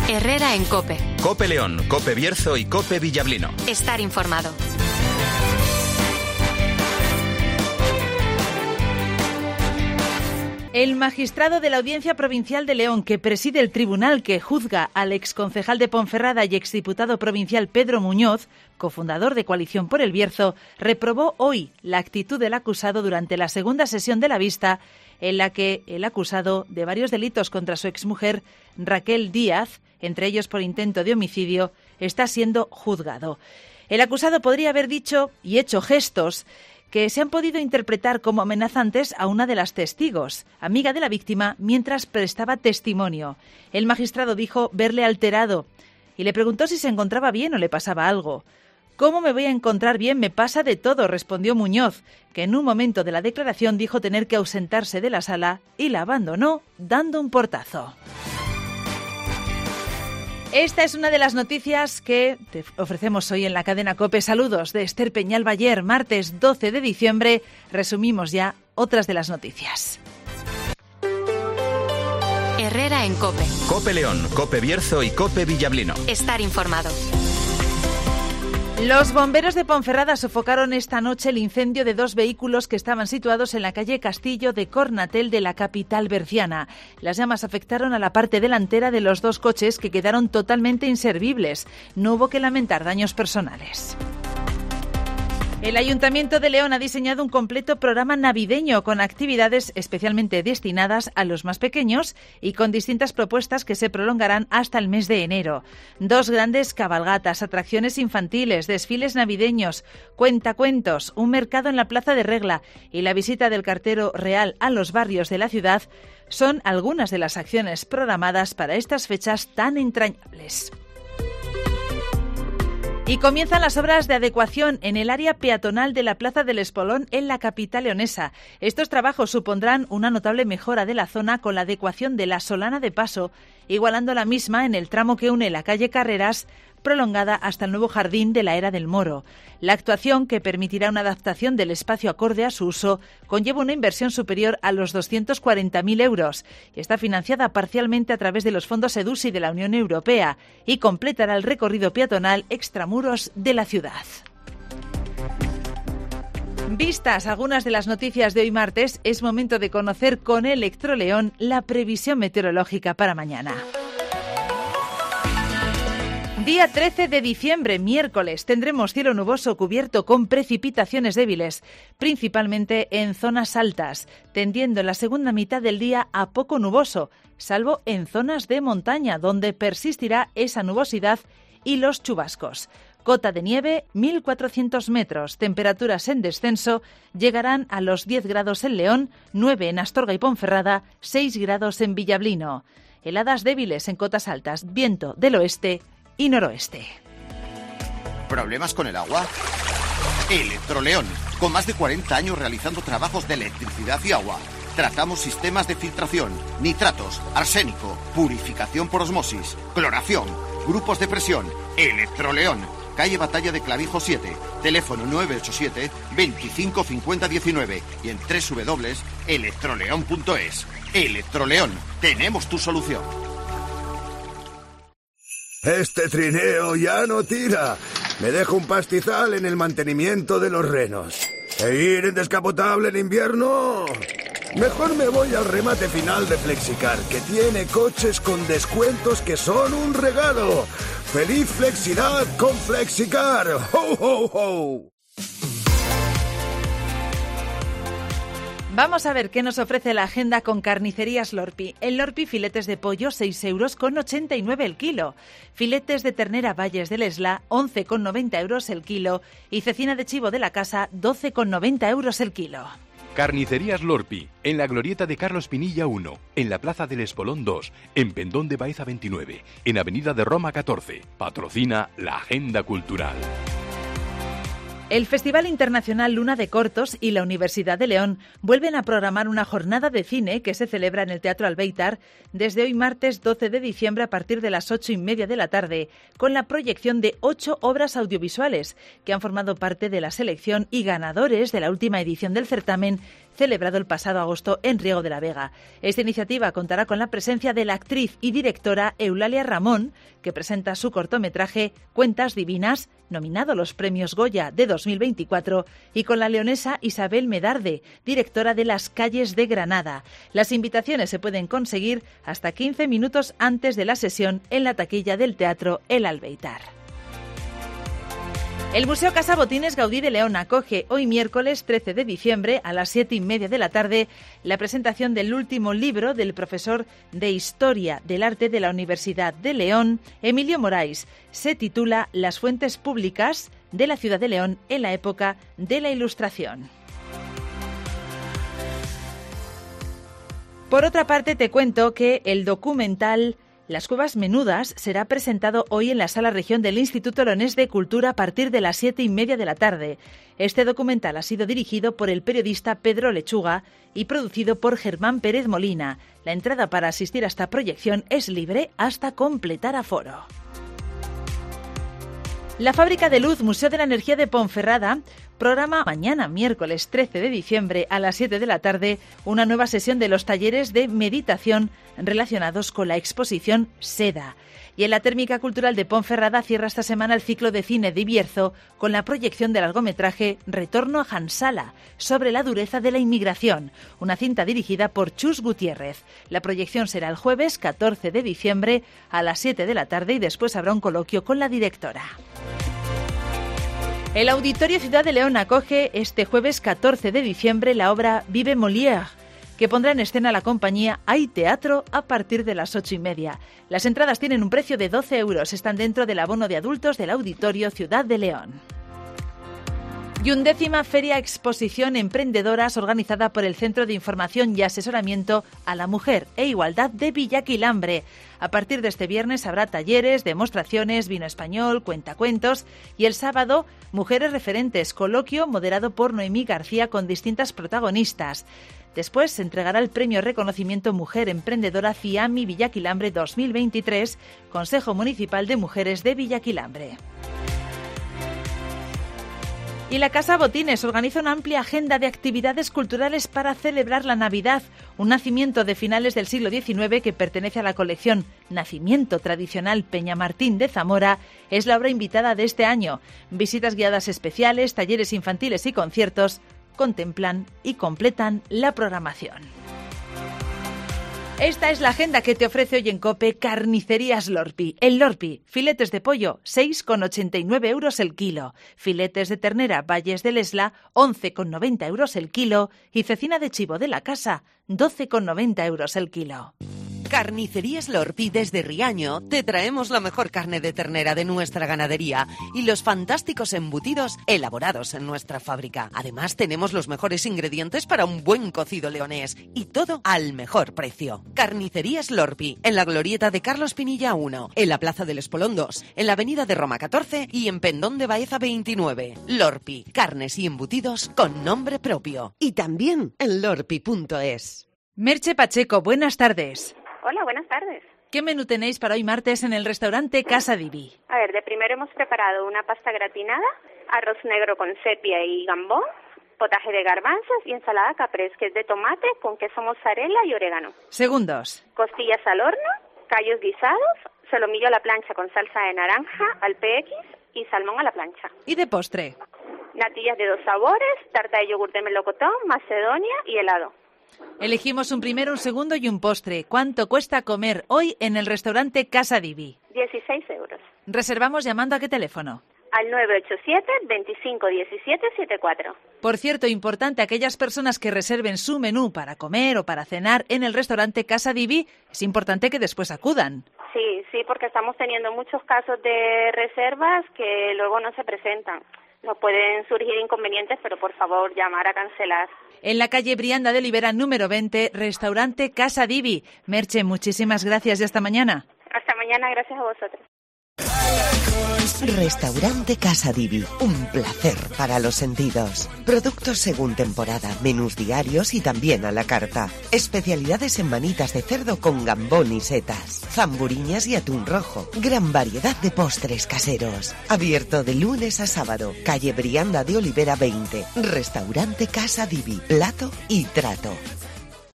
Herrera en COPE. COPE León, COPE Bierzo y COPE Villablino. Estar informado. El magistrado de la Audiencia Provincial de León, que preside el tribunal que juzga al exconcejal de Ponferrada y exdiputado provincial Pedro Muñoz, cofundador de Coalición por el Bierzo, reprobó hoy la actitud del acusado durante la segunda sesión de la vista, en la que el acusado de varios delitos contra su exmujer, Raquel Díaz, entre ellos por intento de homicidio, está siendo juzgado. El acusado podría haber dicho y hecho gestos que se han podido interpretar como amenazantes a una de las testigos, amiga de la víctima, mientras prestaba testimonio. El magistrado dijo verle alterado y le preguntó si se encontraba bien o le pasaba algo. «¿Cómo me voy a encontrar bien? Me pasa de todo», respondió Muñoz, que en un momento de la declaración dijo tener que ausentarse de la sala y la abandonó dando un portazo. Esta es una de las noticias que te ofrecemos hoy en la cadena COPE. Saludos de Esther Peñal Bayer, martes 12 de diciembre. Resumimos ya otras de las noticias. Herrera en COPE. COPE León, COPE Bierzo y COPE Villablino. Estar informado. Los bomberos de Ponferrada sofocaron esta noche el incendio de 2 vehículos que estaban situados en la calle Castillo de Cornatel de la capital berciana. Las llamas afectaron a la parte delantera de los 2 coches, que quedaron totalmente inservibles. No hubo que lamentar daños personales. El Ayuntamiento de León ha diseñado un completo programa navideño con actividades especialmente destinadas a los más pequeños y con distintas propuestas que se prolongarán hasta el mes de enero. 2 grandes cabalgatas, atracciones infantiles, desfiles navideños, cuentacuentos, un mercado en la Plaza de Regla y la visita del cartero real a los barrios de la ciudad son algunas de las acciones programadas para estas fechas tan entrañables. Y comienzan las obras de adecuación en el área peatonal de la Plaza del Espolón en la capital leonesa. Estos trabajos supondrán una notable mejora de la zona con la adecuación de la Solana de Paso, igualando la misma en el tramo que une la calle Carreras, prolongada hasta el nuevo jardín de la Era del Moro. La actuación, que permitirá una adaptación del espacio acorde a su uso, conlleva una inversión superior a los 240.000 euros y está financiada parcialmente a través de los fondos EDUSI de la Unión Europea y completará el recorrido peatonal extramuros de la ciudad. Vistas algunas de las noticias de hoy martes, es momento de conocer con Electroleón la previsión meteorológica para mañana. Día 13 de diciembre, miércoles, tendremos cielo nuboso cubierto con precipitaciones débiles, principalmente en zonas altas, tendiendo en la segunda mitad del día a poco nuboso, salvo en zonas de montaña, donde persistirá esa nubosidad y los chubascos. Cota de nieve, 1.400 metros. Temperaturas en descenso llegarán a los 10 grados en León, 9 en Astorga y Ponferrada, 6 grados en Villablino. Heladas débiles en cotas altas, viento del oeste y noroeste. ¿Problemas con el agua? Electroleón, con más de 40 años realizando trabajos de electricidad y agua. Tratamos sistemas de filtración, nitratos, arsénico, purificación por osmosis, cloración, grupos de presión. Electroleón, calle Batalla de Clavijo 7, teléfono 987 25 50 19 y en www.electroleón.es. Electroleón, tenemos tu solución. Este trineo ya no tira. Me dejo un pastizal en el mantenimiento de los renos. ¿E ir en descapotable en invierno? Mejor me voy al remate final de Flexicar, que tiene coches con descuentos que son un regalo. ¡Feliz Flexidad con Flexicar! ¡Ho, ho, ho! Vamos a ver qué nos ofrece la agenda con Carnicerías Lorpi. En Lorpi, filetes de pollo, 6,89 € el kilo. Filetes de ternera Valles del Esla, 11,90 € el kilo. Y cecina de chivo de la casa, 12,90 € el kilo. Carnicerías Lorpi, en la glorieta de Carlos Pinilla 1, en la Plaza del Espolón 2, en Pendón de Baeza 29, en Avenida de Roma 14. Patrocina la Agenda Cultural. El Festival Internacional Luna de Cortos y la Universidad de León vuelven a programar una jornada de cine que se celebra en el Teatro Albéitar desde hoy martes 12 de diciembre a partir de las 8:30 de la tarde, con la proyección de 8 obras audiovisuales que han formado parte de la selección y ganadores de la última edición del certamen celebrado el pasado agosto en Riego de la Vega. Esta iniciativa contará con la presencia de la actriz y directora Eulalia Ramón, que presenta su cortometraje Cuentas Divinas, nominado a los premios Goya de 2024, y con la leonesa Isabel Medarde, directora de Las calles de Granada. Las invitaciones se pueden conseguir hasta 15 minutos antes de la sesión en la taquilla del Teatro El Albeitar. El Museo Casa Botines Gaudí de León acoge hoy miércoles 13 de diciembre a las 7:30 de la tarde la presentación del último libro del profesor de Historia del Arte de la Universidad de León, Emilio Morais. Se titula Las fuentes públicas de la ciudad de León en la época de la Ilustración. Por otra parte, te cuento que el documental Las Cuevas Menudas será presentado hoy en la Sala Región del Instituto Leonés de Cultura a partir de las 7:30 de la tarde. Este documental ha sido dirigido por el periodista Pedro Lechuga y producido por Germán Pérez Molina. La entrada para asistir a esta proyección es libre hasta completar aforo. La Fábrica de Luz Museo de la Energía de Ponferrada programa mañana, miércoles 13 de diciembre, a las 7 de la tarde, una nueva sesión de los talleres de meditación relacionados con la exposición Seda. Y en la Térmica Cultural de Ponferrada cierra esta semana el ciclo de cine de Bierzo con la proyección del largometraje Retorno a Hansala, sobre la dureza de la inmigración, una cinta dirigida por Chus Gutiérrez. La proyección será el jueves 14 de diciembre a las 7 de la tarde y después habrá un coloquio con la directora. El Auditorio Ciudad de León acoge este jueves 14 de diciembre la obra Vive Molière, que pondrá en escena la compañía Hay Teatro a partir de las 8:30. Las entradas tienen un precio de 12 euros. Están dentro del abono de adultos del Auditorio Ciudad de León. Y 11ª Feria Exposición Emprendedoras organizada por el Centro de Información y Asesoramiento a la Mujer e Igualdad de Villaquilambre. A partir de este viernes habrá talleres, demostraciones, vino español, cuentacuentos y el sábado Mujeres Referentes, coloquio moderado por Noemí García con distintas protagonistas. Después se entregará el Premio Reconocimiento Mujer Emprendedora CIAMI Villaquilambre 2023, Consejo Municipal de Mujeres de Villaquilambre. Y la Casa Botines organiza una amplia agenda de actividades culturales para celebrar la Navidad, un nacimiento de finales del siglo XIX que pertenece a la colección Nacimiento Tradicional Peñamartín de Zamora, es la obra invitada de este año. Visitas guiadas especiales, talleres infantiles y conciertos contemplan y completan la programación. Esta es la agenda que te ofrece hoy en COPE Carnicerías Lorpi. El Lorpi, filetes de pollo, 6,89 euros el kilo. Filetes de ternera Valles del Esla, 11,90 euros el kilo. Y cecina de chivo de la casa, 12,90 euros el kilo. Carnicerías Lorpi desde Riaño te traemos la mejor carne de ternera de nuestra ganadería y los fantásticos embutidos elaborados en nuestra fábrica. Además tenemos los mejores ingredientes para un buen cocido leonés y todo al mejor precio. Carnicerías Lorpi, en la glorieta de Carlos Pinilla 1, en la Plaza del Espolón 2, en la Avenida de Roma 14 y en Pendón de Baeza 29. Lorpi, carnes y embutidos con nombre propio. Y también en lorpi.es. Merche Pacheco, buenas tardes. Hola, buenas tardes. ¿Qué menú tenéis para hoy martes en el restaurante Casa Divi? A ver, de primero hemos preparado una pasta gratinada, arroz negro con sepia y gambón, potaje de garbanzos y ensalada caprese, que es de tomate con queso mozzarella y orégano. Segundos. Costillas al horno, callos guisados, solomillo a la plancha con salsa de naranja, al PX y salmón a la plancha. ¿Y de postre? Natillas de 2 sabores, tarta de yogur de melocotón, macedonia y helado. Elegimos un primero, un segundo y un postre. ¿Cuánto cuesta comer hoy en el restaurante Casa Divi? 16 euros. ¿Reservamos llamando a qué teléfono? Al 987 25 17 74. Por cierto, importante, aquellas personas que reserven su menú para comer o para cenar en el restaurante Casa Divi, es importante que después acudan. Sí, porque estamos teniendo muchos casos de reservas que luego no se presentan. No pueden surgir inconvenientes, pero por favor llamar a cancelar. En la calle Brianda de Libera, número 20, restaurante Casa Divi. Merche, muchísimas gracias y hasta mañana. Hasta mañana, gracias a vosotros. Restaurante Casa Divi, un placer para los sentidos. Productos según temporada, menús diarios y también a la carta. Especialidades en manitas de cerdo con gambón y setas, zamburiñas y atún rojo. Gran variedad de postres caseros. Abierto de lunes a sábado. Calle Brianda de Olivera 20. Restaurante Casa Divi, plato y trato.